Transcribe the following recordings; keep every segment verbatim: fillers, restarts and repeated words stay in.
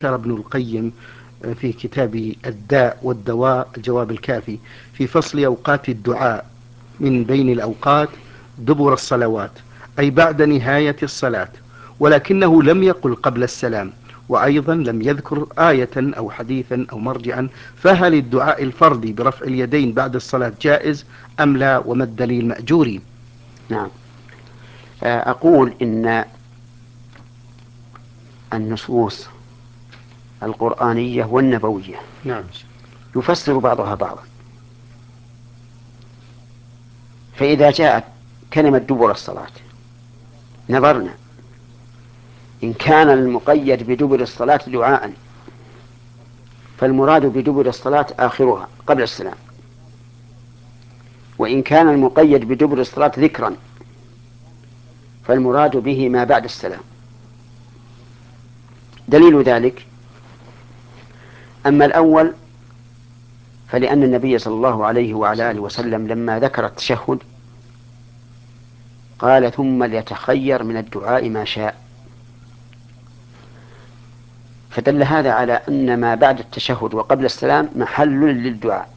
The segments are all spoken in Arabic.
ابن القيم في كتاب الداء والدواء الجواب الكافي في فصل أوقات الدعاء من بين الأوقات دبر الصلوات، أي بعد نهاية الصلاة، ولكنه لم يقل قبل السلام، وأيضا لم يذكر آية أو حديثا أو مرجعا. فهل الدعاء الفردي برفع اليدين بعد الصلاة جائز أم لا، وما الدليل مأجوري؟ نعم، أقول إن النصوص القرآنية والنبوية نعم يفسر بعضها بعضا. فإذا جاءت كلمة دبر الصلاة نظرنا إن كان المقيد بدبر الصلاة دعاء فالمراد بدبر الصلاة آخرها قبل السلام، وإن كان المقيد بدبر الصلاة ذكرا فالمراد به ما بعد السلام. دليل ذلك: أما الأول فلأن النبي صلى الله عليه وعلى آله وسلم لما ذكر التشهد قال ثم ليتخير من الدعاء ما شاء، فدل هذا على أن ما بعد التشهد وقبل السلام محل للدعاء،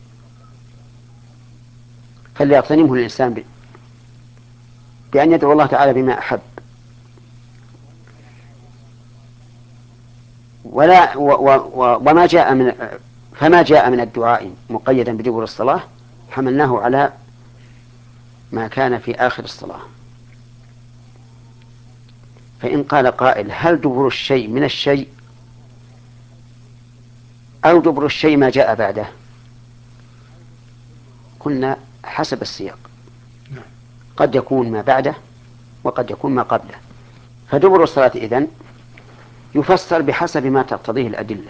فليغتنمه الإنسان بأن يدعو الله تعالى بما أحب. ولا و و و وما جاء من فما جاء من الدعاء مقيدا بدبر الصلاة حملناه على ما كان في آخر الصلاة. فإن قال قائل هل دبر الشيء من الشيء أو دبر الشيء ما جاء بعده؟ قلنا حسب السياق، قد يكون ما بعده وقد يكون ما قبله. فدبر الصلاة إذن يفسر بحسب ما تقتضيه الأدلة.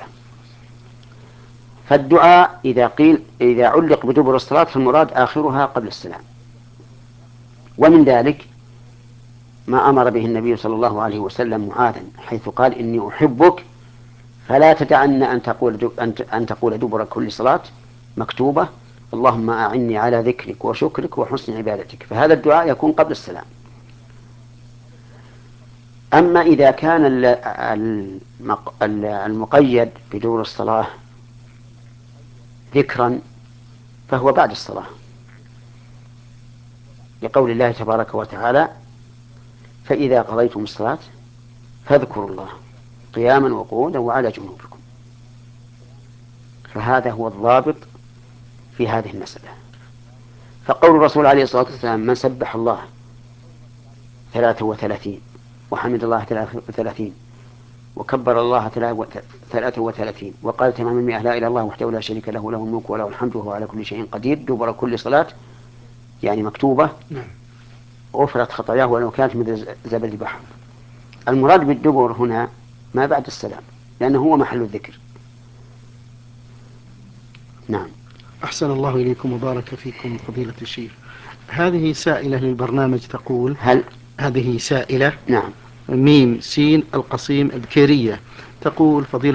فالدعاء إذا قيل إذا علق بدبر الصلاة فالمراد آخرها قبل السلام. ومن ذلك ما أمر به النبي صلى الله عليه وسلم معاذا حيث قال إني أحبك فلا تدعن أن تقول أن تقول دبر كل صلاة مكتوبة اللهم أعني على ذكرك وشكرك وحسن عبادتك، فهذا الدعاء يكون قبل السلام. أما إذا كان المقيد بدبر الصلاة ذكرا فهو بعد الصلاة، لقول الله تبارك وتعالى فإذا قضيتم الصلاة فاذكروا الله قياما وقعودا وعلى جنوبكم. فهذا هو الضابط في هذه المسألة. فقول الرسول عليه الصلاة والسلام من سبح الله ثلاثة وثلاثين وحمد الله ثلاثة وثلاثين وكبر الله ثلاثة وثلاثين وقال تمام المئة لا إله إلا الله وحده لا شريك له له الملك وله الحمد وهو على كل شيء قدير دبر كل صلاة يعني مكتوبة غفرت خطاياه ولو كانت مثل زبد البحر. المراد بالدبر هنا ما بعد السلام لأنه هو محل الذكر. نعم. أحسن الله إليكم وبارك فيكم فضيلة الشيخ. هذه سائلة للبرنامج تقول هل هذه سائلة نعم ميم سين القصيم البكيرية تقول فضيلة